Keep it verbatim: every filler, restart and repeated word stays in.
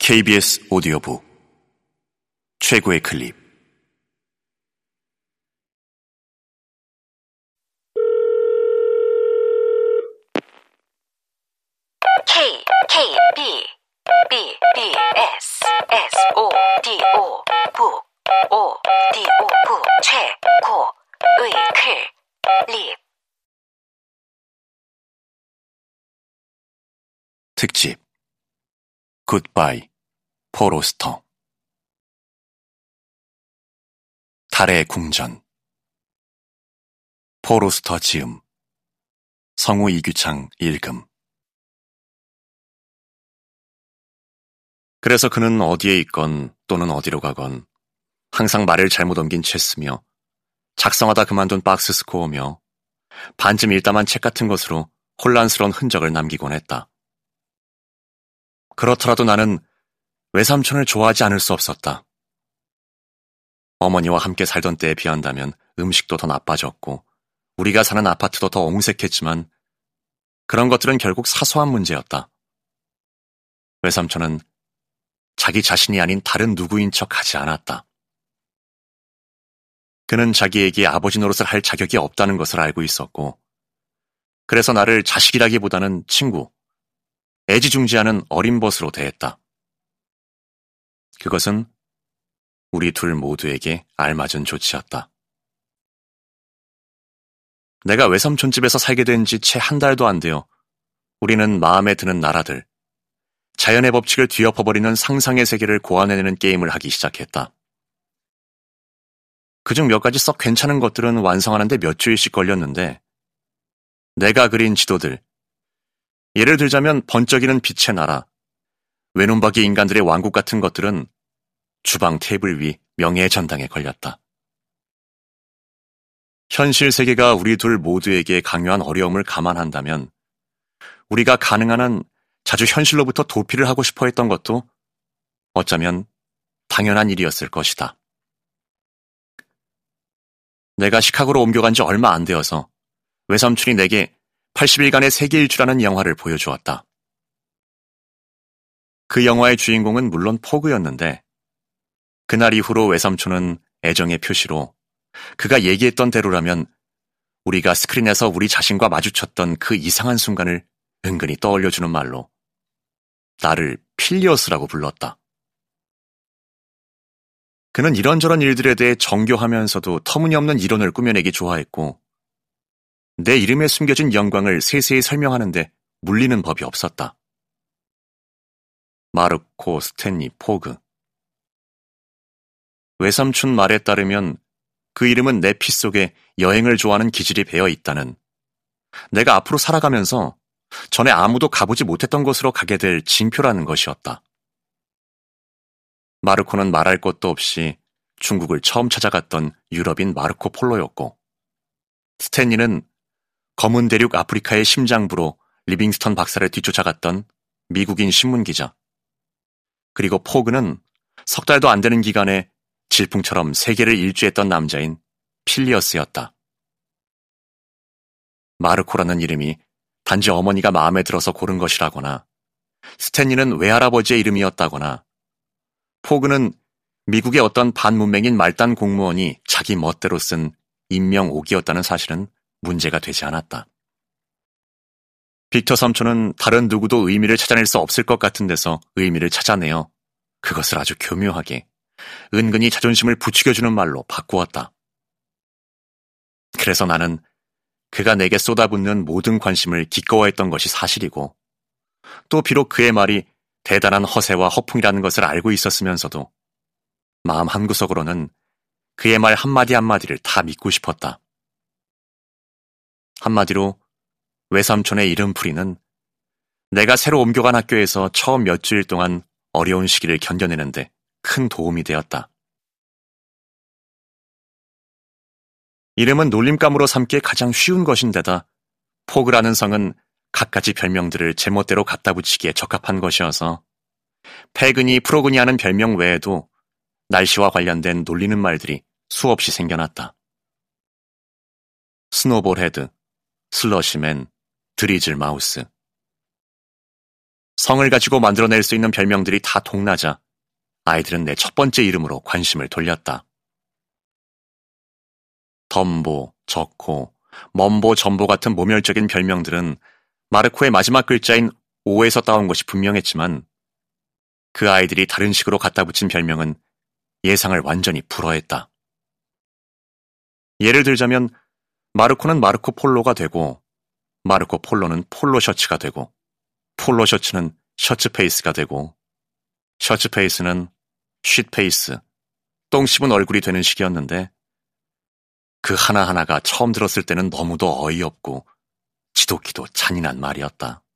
케이비에스 오디오북 최고의 클립. K, K, B, B, B, S, S, O, D, O, 북, O, D, O, 북, 최고, 의, 클립. 특집 굿바이 포로스터. 달의 궁전. 포로스터 지음. 성우 이규창 읽음. 그래서 그는 어디에 있건 또는 어디로 가건 항상 말을 잘못 옮긴 채 쓰며 작성하다 그만둔 박스 스코어며 반쯤 읽다만 책 같은 것으로 혼란스러운 흔적을 남기곤 했다. 그렇더라도 나는 외삼촌을 좋아하지 않을 수 없었다. 어머니와 함께 살던 때에 비한다면 음식도 더 나빠졌고 우리가 사는 아파트도 더 옹색했지만 그런 것들은 결국 사소한 문제였다. 외삼촌은 자기 자신이 아닌 다른 누구인 척 하지 않았다. 그는 자기에게 아버지 노릇을 할 자격이 없다는 것을 알고 있었고 그래서 나를 자식이라기보다는 친구, 애지중지하는 어린 벗으로 대했다. 그것은 우리 둘 모두에게 알맞은 조치였다. 내가 외삼촌 집에서 살게 된 지 채 한 달도 안 되어 우리는 마음에 드는 나라들, 자연의 법칙을 뒤엎어버리는 상상의 세계를 고안해내는 게임을 하기 시작했다. 그중 몇 가지 썩 괜찮은 것들은 완성하는데 몇 주일씩 걸렸는데 내가 그린 지도들, 예를 들자면 번쩍이는 빛의 나라, 외눈박이 인간들의 왕국 같은 것들은 주방 테이블 위 명예의 전당에 걸렸다. 현실 세계가 우리 둘 모두에게 강요한 어려움을 감안한다면 우리가 가능한 한 자주 현실로부터 도피를 하고 싶어 했던 것도 어쩌면 당연한 일이었을 것이다. 내가 시카고로 옮겨간 지 얼마 안 되어서 외삼촌이 내게 팔십 일간의 세계 일주라는 영화를 보여주었다. 그 영화의 주인공은 물론 포그였는데 그날 이후로 외삼촌은 애정의 표시로 그가 얘기했던 대로라면 우리가 스크린에서 우리 자신과 마주쳤던 그 이상한 순간을 은근히 떠올려주는 말로 나를 필리어스라고 불렀다. 그는 이런저런 일들에 대해 정교하면서도 터무니없는 이론을 꾸며내기 좋아했고 내 이름에 숨겨진 영광을 세세히 설명하는데 물리는 법이 없었다. 마르코 스탠리 포그. 외삼촌 말에 따르면 그 이름은 내 피 속에 여행을 좋아하는 기질이 배어 있다는, 내가 앞으로 살아가면서 전에 아무도 가보지 못했던 곳으로 가게 될 징표라는 것이었다. 마르코는 말할 것도 없이 중국을 처음 찾아갔던 유럽인 마르코 폴로였고 스탠리는 검은 대륙 아프리카의 심장부로 리빙스턴 박사를 뒤쫓아갔던 미국인 신문기자, 그리고 포그는 석 달도 안 되는 기간에 질풍처럼 세계를 일주했던 남자인 필리어스였다. 마르코라는 이름이 단지 어머니가 마음에 들어서 고른 것이라거나 스탠리는 외할아버지의 이름이었다거나 포그는 미국의 어떤 반문맹인 말단 공무원이 자기 멋대로 쓴 인명옥이었다는 사실은 문제가 되지 않았다. 빅터 삼촌은 다른 누구도 의미를 찾아낼 수 없을 것 같은 데서 의미를 찾아내어 그것을 아주 교묘하게 은근히 자존심을 부추겨주는 말로 바꾸었다. 그래서 나는 그가 내게 쏟아붓는 모든 관심을 기꺼워했던 것이 사실이고 또 비록 그의 말이 대단한 허세와 허풍이라는 것을 알고 있었으면서도 마음 한구석으로는 그의 말 한마디 한마디를 다 믿고 싶었다. 한마디로 외삼촌의 이름풀이는 내가 새로 옮겨간 학교에서 처음 몇 주일 동안 어려운 시기를 견뎌내는데 큰 도움이 되었다. 이름은 놀림감으로 삼기에 가장 쉬운 것인데다 포그라는 성은 갖가지 별명들을 제멋대로 갖다 붙이기에 적합한 것이어서 패그니, 프로그니 하는 별명 외에도 날씨와 관련된 놀리는 말들이 수없이 생겨났다. 스노볼 헤드, 슬러시맨, 드리즐 마우스. 성을 가지고 만들어낼 수 있는 별명들이 다 동나자 아이들은 내 첫 번째 이름으로 관심을 돌렸다. 덤보, 적호, 먼보, 전보 같은 모멸적인 별명들은 마르코의 마지막 글자인 오에서 따온 것이 분명했지만 그 아이들이 다른 식으로 갖다 붙인 별명은 예상을 완전히 불허했다. 예를 들자면 마르코는 마르코 폴로가 되고 마르코 폴로는 폴로 셔츠가 되고 폴로 셔츠는 셔츠 페이스가 되고 셔츠 페이스는 쉿 페이스, 똥 씹은 얼굴이 되는 식이었는데 그 하나하나가 처음 들었을 때는 너무도 어이없고 지독히도 잔인한 말이었다.